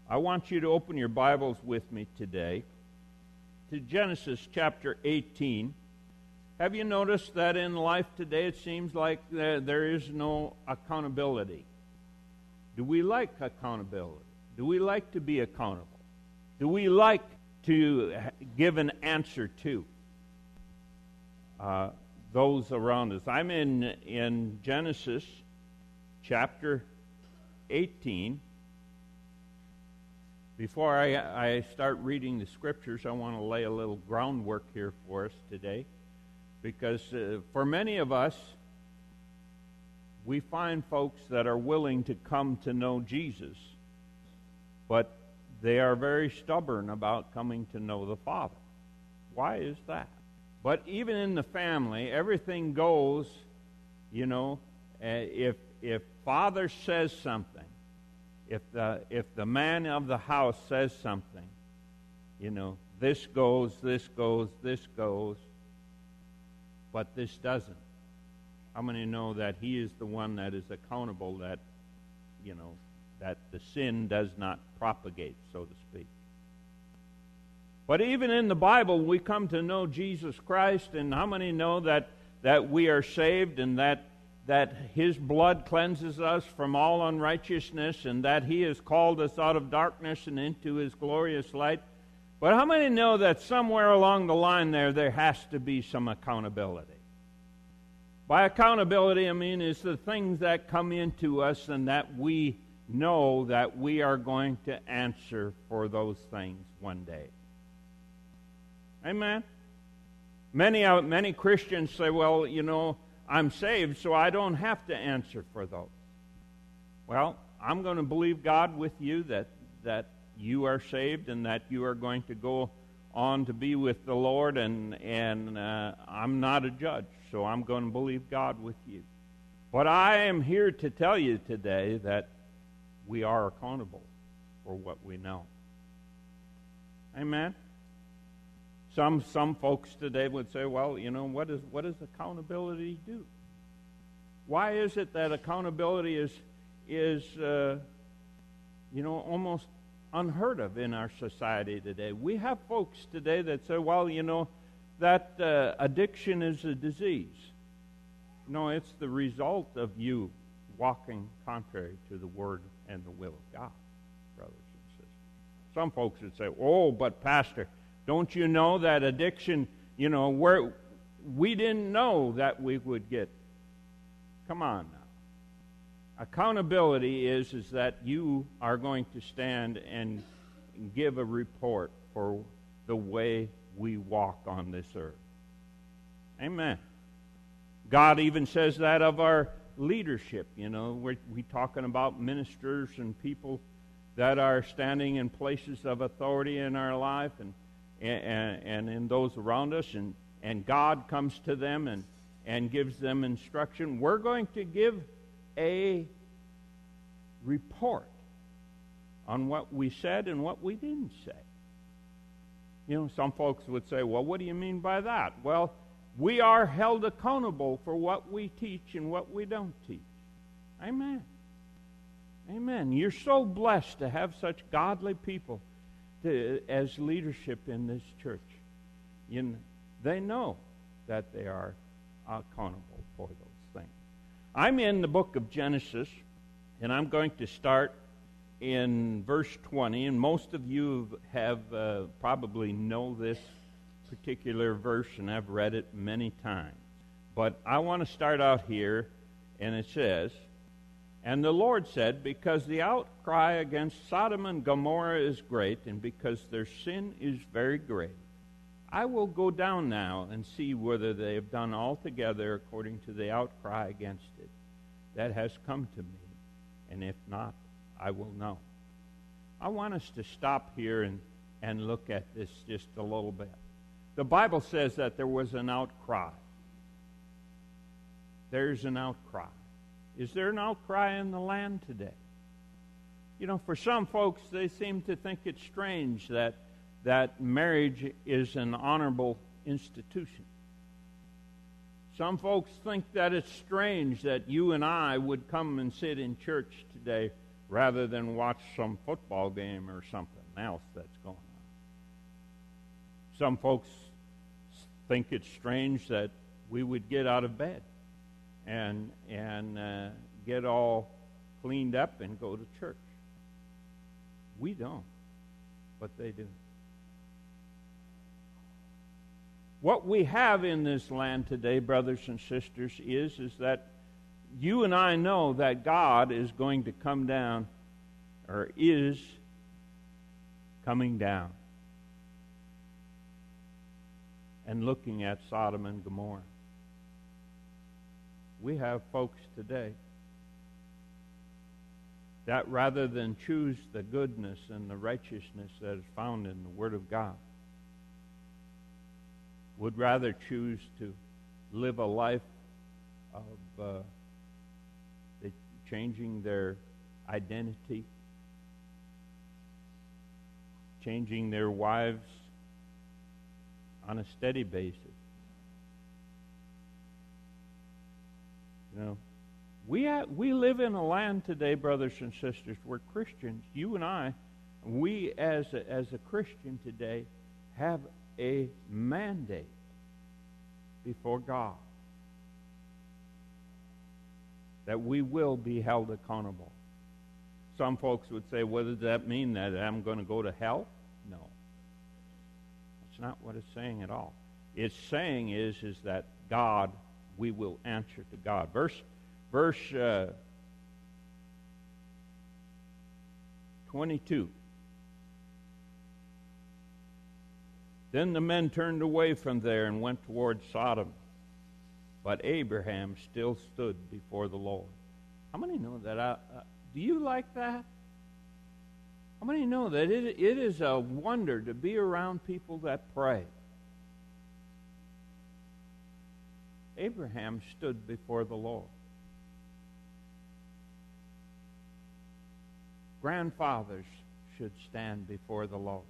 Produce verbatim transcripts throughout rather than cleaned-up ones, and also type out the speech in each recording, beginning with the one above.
I want you to open your Bibles with me today to Genesis chapter eighteen. Have you noticed that in life today it seems like there, there is no accountability? Do we like accountability? Do we like to be accountable? Do we like to give an answer to uh, those around us? I'm in, in Genesis chapter eighteen. Before I, I start reading the scriptures, I want to lay a little groundwork here for us today. Because uh, for many of us, we find folks that are willing to come to know Jesus, but they are very stubborn about coming to know the Father. Why is that? But even in the family, everything goes, you know, uh, if if Father says something, if the if the man of the house says something, you know, this goes, this goes, this goes, but this doesn't. How many know that he is the one that is accountable, that, you know, that the sin does not propagate, so to speak? But even in the Bible, we come to know Jesus Christ, and how many know that, that we are saved, and that, that his blood cleanses us from all unrighteousness, and that he has called us out of darkness and into his glorious light? But how many know that somewhere along the line there, there has to be some accountability? By accountability, I mean is the things that come into us and that we know that we are going to answer for those things one day. Amen? Many, uh, many Christians say, well, you know, I'm saved, so I don't have to answer for those. Well, I'm going to believe God with you that that you are saved and that you are going to go on to be with the Lord, and and uh, I'm not a judge, so I'm going to believe God with you. But I am here to tell you today that we are accountable for what we know. Amen? Some some folks today would say, well, you know, what is what does accountability do? Why is it that accountability is is uh, you know almost unheard of in our society today? We have folks today that say, well, you know, that uh, addiction is a disease. No, it's the result of you walking contrary to the Word and the will of God, brothers and sisters. Some folks would say, oh, but Pastor, don't you know that addiction, you know, where we didn't know that we would get. Come on now. Accountability is, is that you are going to stand and give a report for the way we walk on this earth. Amen. God even says that of our leadership. You know, we're we talking about ministers and people that are standing in places of authority in our life and and, and in those around us, and, and God comes to them and, and gives them instruction. We're going to give a report on what we said and what we didn't say. You know, some folks would say, well, what do you mean by that? Well, we are held accountable for what we teach and what we don't teach. Amen. Amen. You're so blessed to have such godly people to, as leadership in this church. You know, they know that they are accountable for those things. I'm in the book of Genesis, and I'm going to start in verse twenty, and most of you have uh, probably know this particular verse and have read it many times. But I want to start out here, and it says, and the Lord said, because the outcry against Sodom and Gomorrah is great, and because their sin is very great, I will go down now and see whether they have done altogether according to the outcry against it that has come to me, and if not, I will know. I want us to stop here and, and look at this just a little bit. The Bible says that there was an outcry. There's an outcry. Is there an outcry in the land today? You know, for some folks, they seem to think it's strange that that marriage is an honorable institution. Some folks think that it's strange that you and I would come and sit in church today rather than watch some football game or something else that's going on. Some folks think it's strange that we would get out of bed and and uh, get all cleaned up and go to church. We don't, but they do. What we have in this land today, brothers and sisters, is, is that you and I know that God is going to come down, or is coming down, and looking at Sodom and Gomorrah. We have folks today that rather than choose the goodness and the righteousness that is found in the Word of God, would rather choose to live a life of uh, the, changing their identity, changing their wives on a steady basis. You know, we ha- we live in a land today, brothers and sisters, where Christians, you and I, we as a, as a Christian today, have a mandate before God that we will be held accountable. Some folks would say, what does that mean, that I'm going to go to hell? No. That's not what it's saying at all. It's saying is, is that God, we will answer to God. Verse, verse uh, twenty-two. Then the men turned away from there and went toward Sodom. But Abraham still stood before the Lord. How many know that? I, uh, do you like that? How many know that it, it is a wonder to be around people that pray? Abraham stood before the Lord. Grandfathers should stand before the Lord.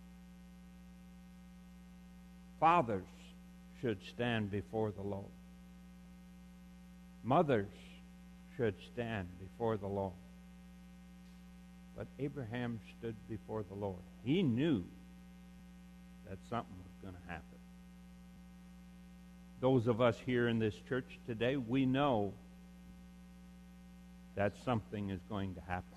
Fathers should stand before the Lord. Mothers should stand before the Lord. But Abraham stood before the Lord. He knew that something was going to happen. Those of us here in this church today, we know that something is going to happen.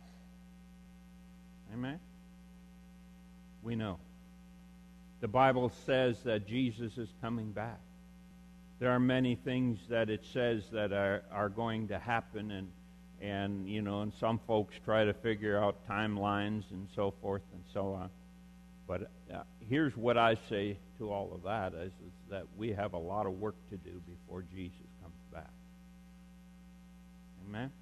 Amen? We know. The Bible says that Jesus is coming back. There are many things that it says that are, are going to happen, and and you know, and some folks try to figure out timelines and so forth and so on. But uh, here's what I say to all of that is, is that we have a lot of work to do before Jesus comes back. Amen?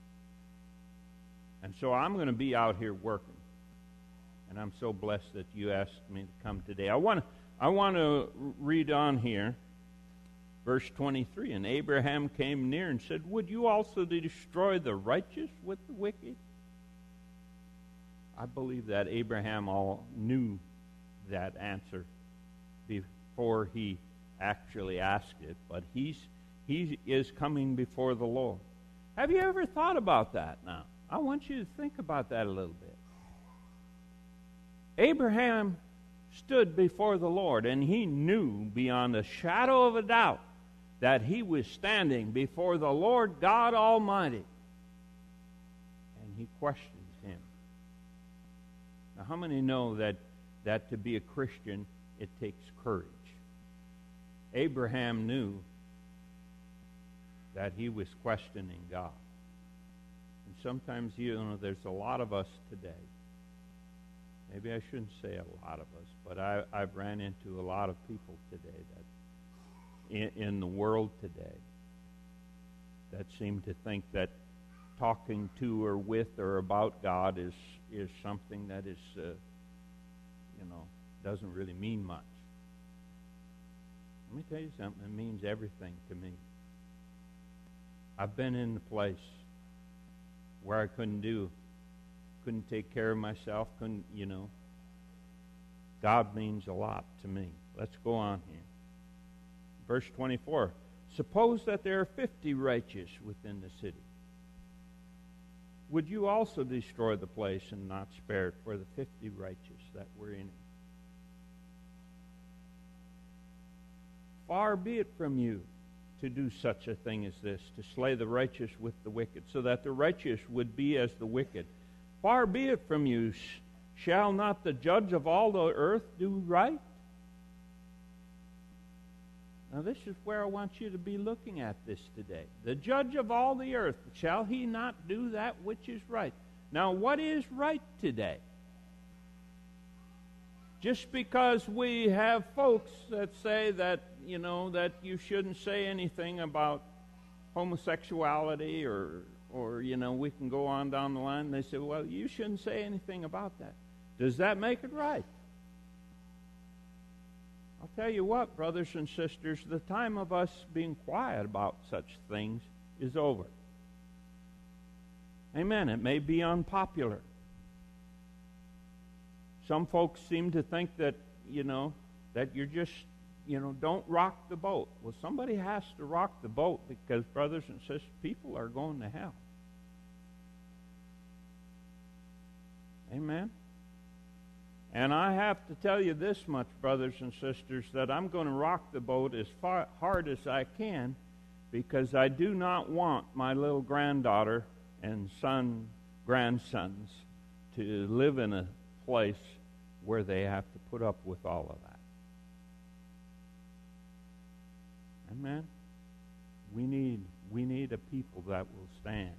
And so I'm going to be out here working. And I'm so blessed that you asked me to come today. I want to I want to read on here, verse twenty-three. And Abraham came near and said, would you also destroy the righteous with the wicked? I believe that Abraham all knew that answer before he actually asked it, but he's he is coming before the Lord. Have you ever thought about that now? I want you to think about that a little bit. Abraham stood before the Lord, and he knew beyond a shadow of a doubt that he was standing before the Lord God Almighty. And he questions him. Now, how many know that, that to be a Christian, it takes courage? Abraham knew that he was questioning God. And sometimes, you know, there's a lot of us today. Maybe I shouldn't say a lot of us, but I, I've ran into a lot of people today that in, in the world today that seem to think that talking to or with or about God is is something that is, uh, you know, doesn't really mean much. Let me tell you something. It means everything to me. I've been in the place where I couldn't do Couldn't take care of myself, couldn't, you know. God means a lot to me. Let's go on here. Verse twenty-four. Suppose that there are fifty righteous within the city. would you also destroy the place and not spare it for the fifty righteous that were in it? Far be it from you to do such a thing as this, to slay the righteous with the wicked, so that the righteous would be as the wicked. Far be it from you. Shall not the judge of all the earth do right? Now this is where I want you to be looking at this today. The judge of all the earth, shall he not do that which is right? Now what is right today? Just because we have folks that say that, you know, that you shouldn't say anything about homosexuality or, or you know, we can go on down the line, and they say, well, you shouldn't say anything about that. Does that make it right? I'll tell you what, brothers and sisters, the time of us being quiet about such things is over. Amen. It may be unpopular. Some folks seem to think that, you know, that you're just, you know, don't rock the boat. Well, somebody has to rock the boat because, brothers and sisters, people are going to hell. Amen. And I have to tell you this much, brothers and sisters, that I'm going to rock the boat as far, hard as I can, because I do not want my little granddaughter and son, grandsons to live in a place where they have to put up with all of that. Amen. We need we need a people that will stand.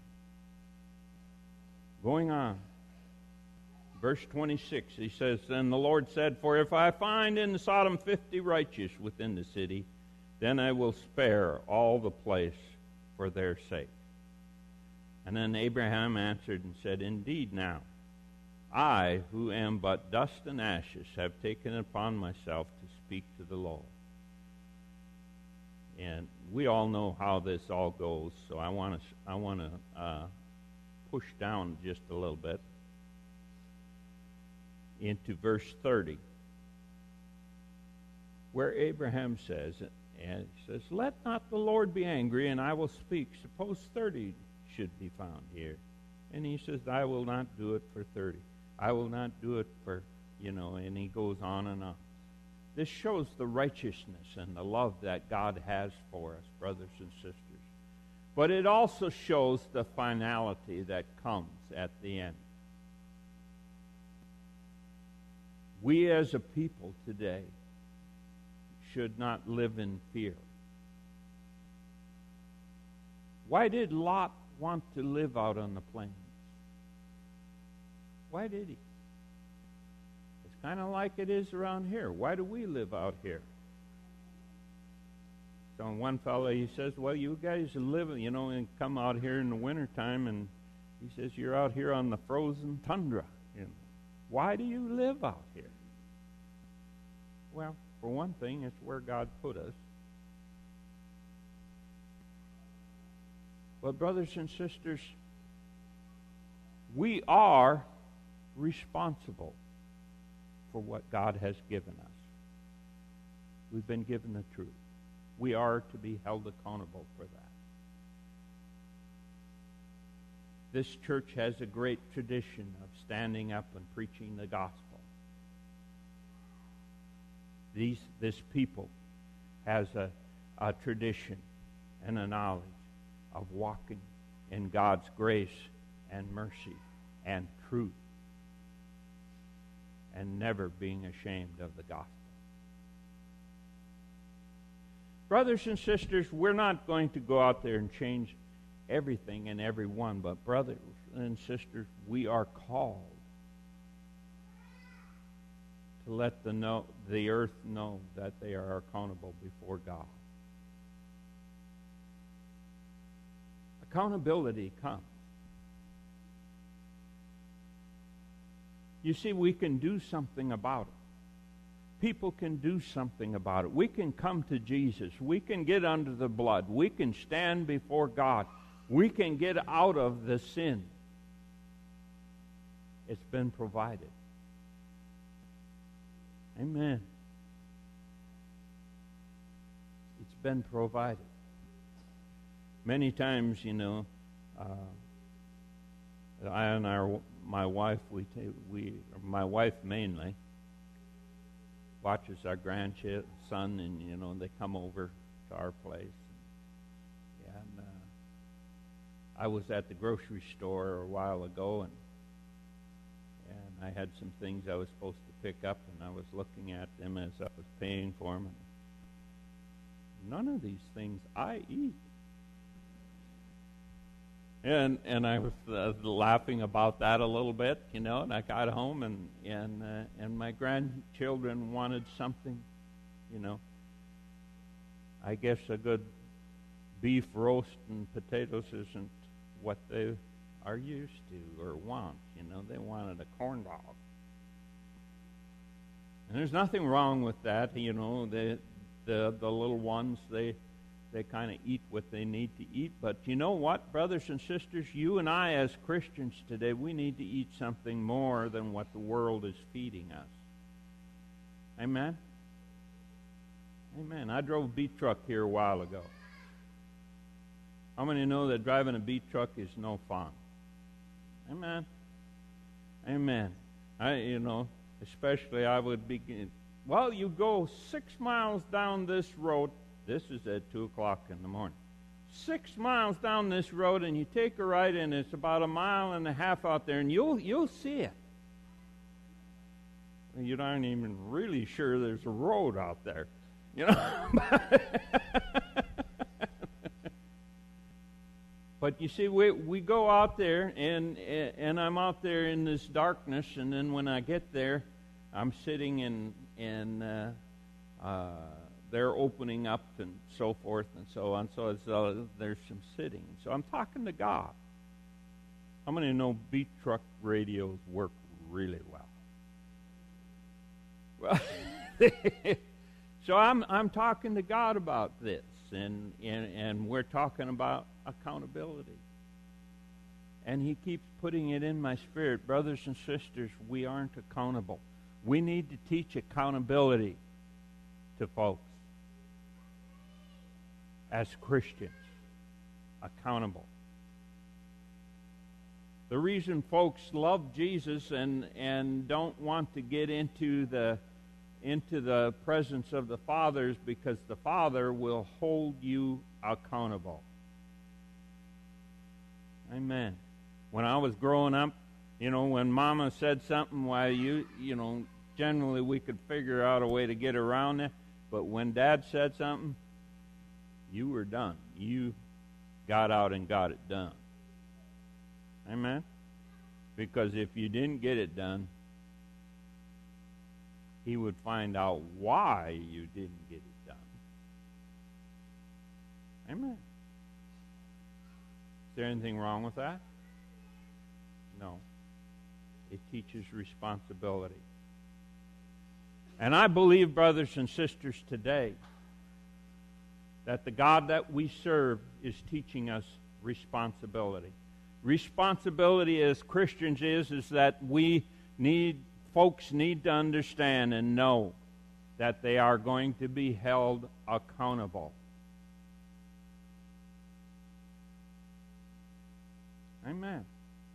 Going on. Verse twenty-six, he says, Then the Lord said, For if I find in Sodom fifty righteous within the city, then I will spare all the place for their sake. And then Abraham answered and said, Indeed now, I, who am but dust and ashes, have taken it upon myself to speak to the Lord. And we all know how this all goes, so I want to I want to uh, push down just a little bit into verse thirty, where Abraham says, and he says, Let not the Lord be angry, and I will speak. Suppose thirty should be found here. And he says, I will not do it for thirty. I will not do it for, you know, and he goes on and on. This shows the righteousness and the love that God has for us, brothers and sisters. But it also shows the finality that comes at the end. We as a people today should not live in fear. Why did Lot want to live out on the plains? Why did he? It's kind of like it is around here. Why do we live out here? So one fellow, he says, well, you guys live, you know, and come out here in the wintertime, and he says, you're out here on the frozen tundra. You know, why do you live out here? Well, for one thing, it's where God put us. But brothers and sisters, we are responsible for what God has given us. We've been given the truth. We are to be held accountable for that. This church has a great tradition of standing up and preaching the gospel. These, this people has a, a tradition and a knowledge of walking in God's grace and mercy and truth and never being ashamed of the gospel. Brothers and sisters, we're not going to go out there and change everything and everyone, but brothers and sisters, we are called to let the, know, the earth know that they are accountable before God. Accountability comes. You see, we can do something about it. People can do something about it. We can come to Jesus. We can get under the blood. We can stand before God. We can get out of the sin. It's been provided. Amen. It's been provided. Many times, you know, uh, I and our my wife we ta- we my wife mainly watches our grandson, and you know they come over to our place. And uh, I was at the grocery store a while ago, and and I had some things I was supposed to pick up, and I was looking at them as I was paying for them. And none of these things I eat. And and I was uh, laughing about that a little bit, you know. And I got home, and and uh, and my grandchildren wanted something, you know. I guess a good beef roast and potatoes isn't what they are used to or want, you know. They wanted a corn dog, and there's nothing wrong with that, you know. The the the little ones, they. They kind of eat what they need to eat. But you know what, brothers and sisters? You and I as Christians today, we need to eat something more than what the world is feeding us. Amen? Amen. I drove a beat truck here a while ago. How many know that driving a beat truck is no fun? Amen. Amen. I, you know, especially I would begin, well, you go six miles down this road. This is at two o'clock in the morning. Six miles down this road, and you take a right, and it's about a mile and a half out there, and you'll you'll see it. You aren't even really sure there's a road out there, you know. But you see, we we go out there, and and I'm out there in this darkness, and then when I get there, I'm sitting in in. Uh, uh, They're opening up and so forth and so on. So it's, uh, there's some sitting. So I'm talking to God. How many know beat truck radios work really well? Well, so I'm I'm talking to God about this, and, and and we're talking about accountability. And He keeps putting it in my spirit, brothers and sisters. We aren't accountable. We need to teach accountability to folks. As Christians, accountable. The reason folks love Jesus and, and don't want to get into the into the presence of the Father is because the Father will hold you accountable. Amen. When I was growing up, you know, when Mama said something, why you you know, generally we could figure out a way to get around it. But when Dad said something, you were done. You got out and got it done. Amen? Because if you didn't get it done, He would find out why you didn't get it done. Amen? Is there anything wrong with that? No. It teaches responsibility. And I believe, brothers and sisters, today, that the God that we serve is teaching us responsibility. Responsibility as Christians is, is that we need, folks need to understand and know that they are going to be held accountable. Amen.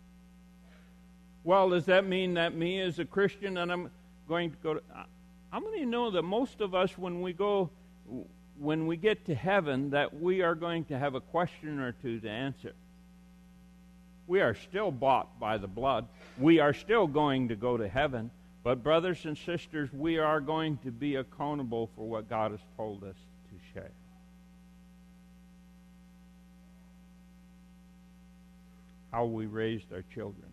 Well, does that mean that me as a Christian and I'm going to go to... How many know that most of us, when we go... when we get to heaven, that we are going to have a question or two to answer? We are still bought by the blood. We are still going to go to heaven. But brothers and sisters, we are going to be accountable for what God has told us to share. How we raised our children.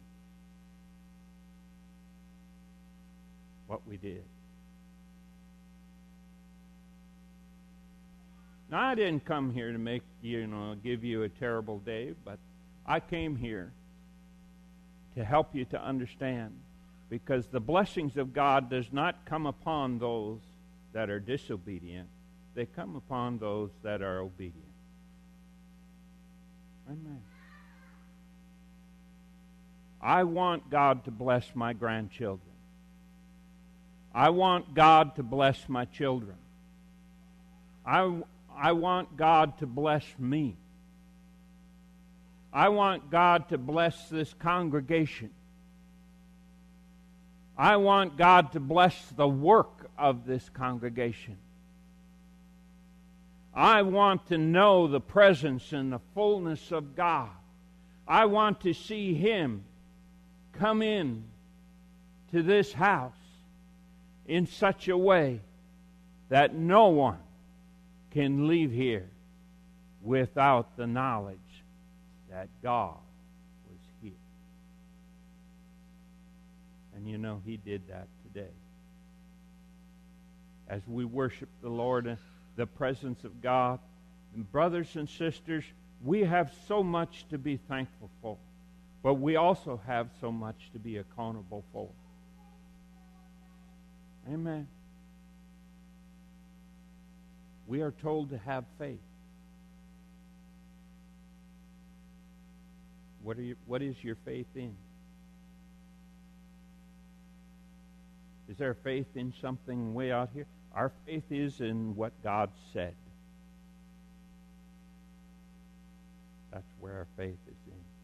What we did. Now, I didn't come here to make, you know, give you a terrible day, but I came here to help you to understand, because the blessings of God does not come upon those that are disobedient. They come upon those that are obedient. Amen. I want God to bless my grandchildren. I want God to bless my children. I I want God to bless me. I want God to bless this congregation. I want God to bless the work of this congregation. I want to know the presence and the fullness of God. I want to see Him come in to this house in such a way that no one can leave here without the knowledge that God was here. And you know, He did that today. As we worship the Lord in the presence of God, and brothers and sisters, we have so much to be thankful for, but we also have so much to be accountable for. Amen. We are told to have faith. What are you, what is your faith in? Is there faith in something way out here? Our faith is in what God said. That's where our faith is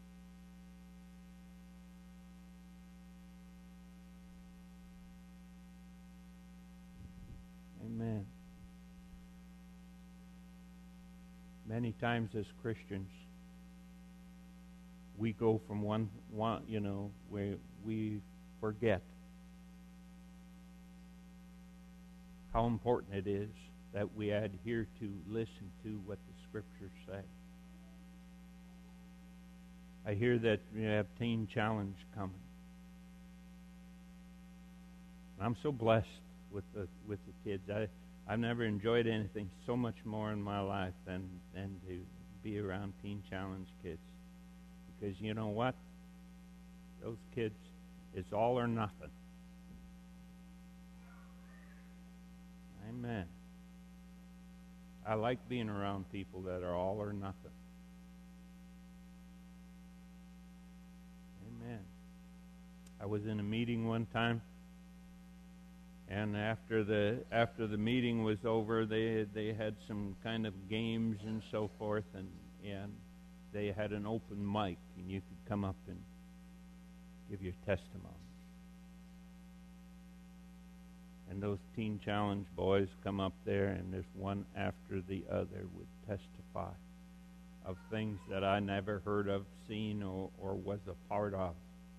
in. Amen. Many times as Christians, we go from one, one you know, where we forget how important it is that we adhere to, listen to what the Scriptures say. I hear that you have Teen Challenge coming. I'm so blessed with the with the kids. I I've never enjoyed anything so much more in my life than than to be around Teen Challenge kids. Because you know what? Those kids, it's all or nothing. Amen. I like being around people that are all or nothing. Amen. I was in a meeting one time, and after the after the meeting was over, they they had some kind of games and so forth, and and they had an open mic, and you could come up and give your testimony. And those Teen Challenge boys come up there, and there's one after the other would testify of things that I never heard of, seen, or, or was a part of.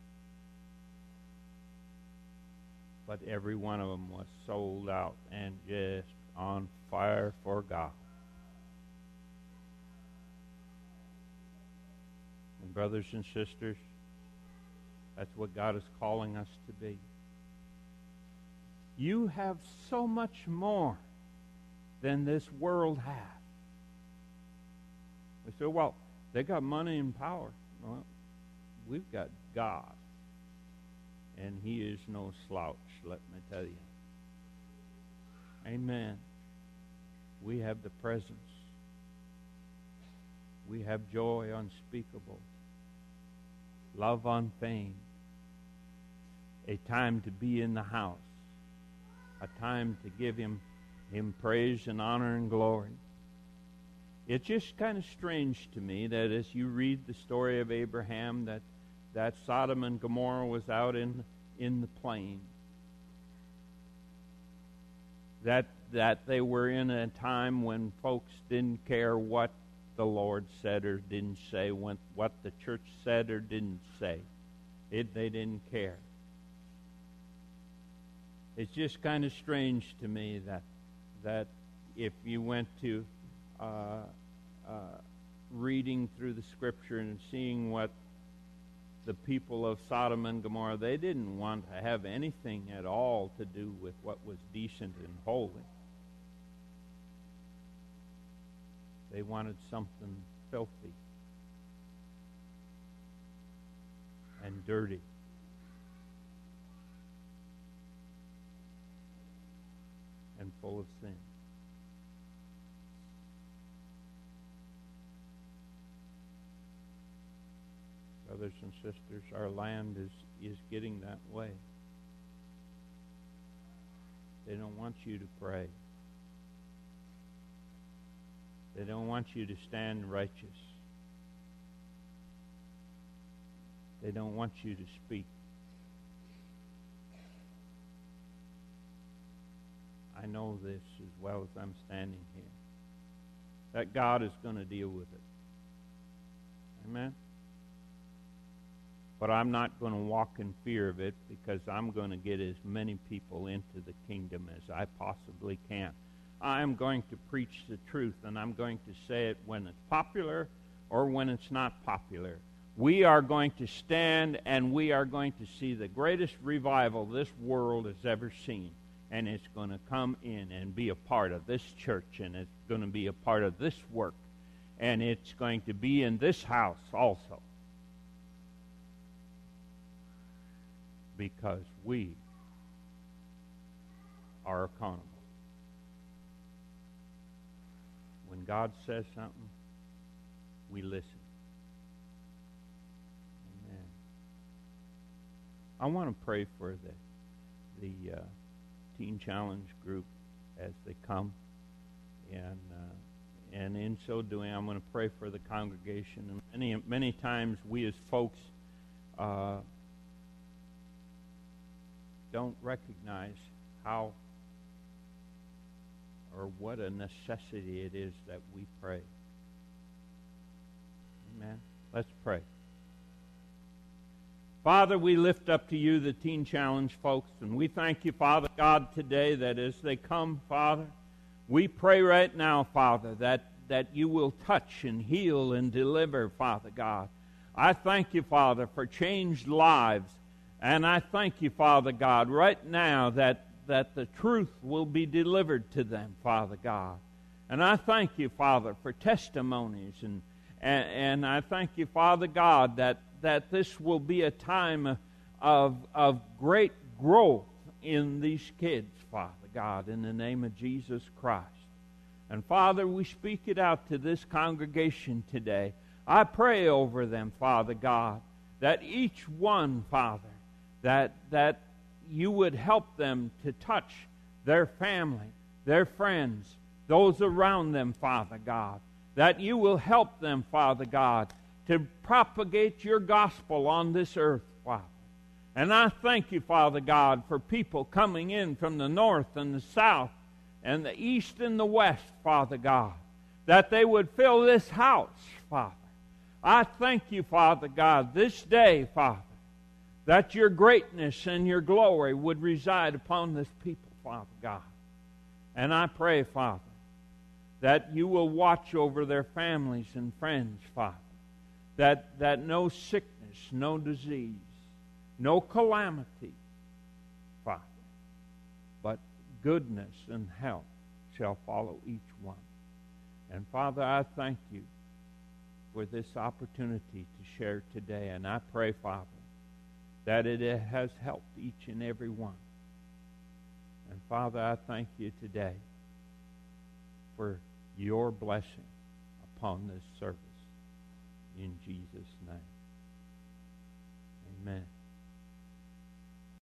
But every one of them was sold out and just on fire for God. And brothers and sisters, that's what God is calling us to be. You have so much more than this world has. We say, well, they got money and power. Well, we've got God. And He is no slouch, let me tell you. Amen. We have the presence. We have joy unspeakable. Love unfeigned. A time to be in the house. A time to give him, him praise and honor and glory. It's just kind of strange to me that as you read the story of Abraham, that, that Sodom and Gomorrah was out in, in the plain. That, that they were in a time when folks didn't care what the Lord said or didn't say, when, what the church said or didn't say. It, they didn't care. It's just kind of strange to me that that if you went to uh, uh, reading through the Scripture and seeing what the people of Sodom and Gomorrah, they didn't want to have anything at all to do with what was decent and holy. They wanted something filthy and dirty. And full of sin. Brothers and sisters, our land is, is getting that way. They don't want you to pray. They don't want you to stand righteous. They don't want you to speak. I know this as well as I'm standing here, that God is going to deal with it. Amen? But I'm not going to walk in fear of it, because I'm going to get as many people into the kingdom as I possibly can. I'm going to preach the truth, and I'm going to say it when it's popular or when it's not popular. We are going to stand, and we are going to see the greatest revival this world has ever seen. And it's going to come in and be a part of this church, and it's going to be a part of this work, and it's going to be in this house also. Because we are accountable. When God says something, we listen. Amen. I want to pray for the the uh, Teen Challenge group as they come, and uh, and in so doing, I'm going to pray for the congregation. And many many times we as folks uh, don't recognize how or what a necessity it is that we pray. Amen. Let's pray. Father, we lift up to you the Teen Challenge folks, and we thank you, Father God, today that as they come, Father, we pray right now, Father, that, that you will touch and heal and deliver, Father God. I thank you, Father, for changed lives, and I thank you, Father God, right now that, that the truth will be delivered to them, Father God. And I thank you, Father, for testimonies, and, and, and I thank you, Father God, that that this will be a time of, of great growth in these kids, Father God, in the name of Jesus Christ. And Father, we speak it out to this congregation today. I pray over them, Father God, that each one, Father, that, that you would help them to touch their family, their friends, those around them, Father God, that you will help them, Father God, to propagate your gospel on this earth, Father. And I thank you, Father God, for people coming in from the north and the south and the east and the west, Father God, that they would fill this house, Father. I thank you, Father God, this day, Father, that your greatness and your glory would reside upon this people, Father God. And I pray, Father, that you will watch over their families and friends, Father. That, that no sickness, no disease, no calamity, Father, but goodness and health shall follow each one. And Father, I thank you for this opportunity to share today. And I pray, Father, that it has helped each and every one. And Father, I thank you today for your blessing upon this service. In Jesus' name. Amen.